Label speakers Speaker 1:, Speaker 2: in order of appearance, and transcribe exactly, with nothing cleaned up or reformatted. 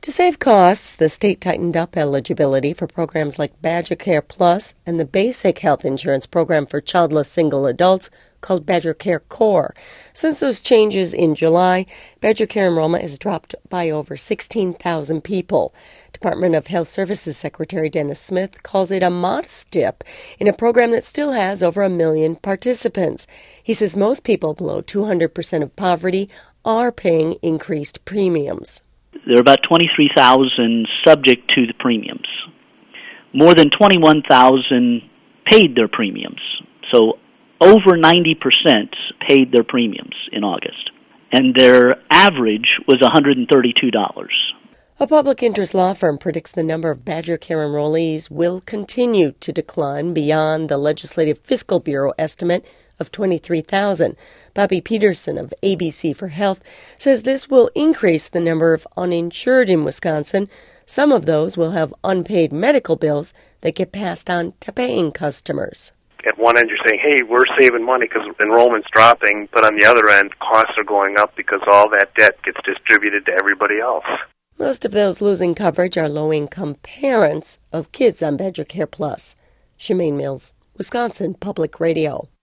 Speaker 1: To save costs, the state tightened up eligibility for programs like Badger Care Plus and the basic health insurance program for childless single adults called Badger Care Core. Since those changes in July, Badger Care enrollment has dropped by over sixteen thousand people. Department of Health Services Secretary Dennis Smith calls it a modest dip in a program that still has over a million participants. He says most people below two hundred percent of poverty are paying increased premiums.
Speaker 2: There are about twenty-three thousand subject to the premiums. More than twenty-one thousand paid their premiums. So over ninety percent paid their premiums in August. And their average was one hundred thirty-two dollars.
Speaker 1: A public interest law firm predicts the number of Badger Care enrollees will continue to decline beyond the Legislative Fiscal Bureau estimate of twenty-three thousand. Bobby Peterson of A B C for Health says this will increase the number of uninsured in Wisconsin. Some of those will have unpaid medical bills that get passed on to paying customers.
Speaker 3: At one end, you're saying, hey, we're saving money because enrollment's dropping, but on the other end, costs are going up because all that debt gets distributed to everybody else.
Speaker 1: Most of those losing coverage are low-income parents of kids on Badger Care Plus. Shemaine Mills, Wisconsin Public Radio.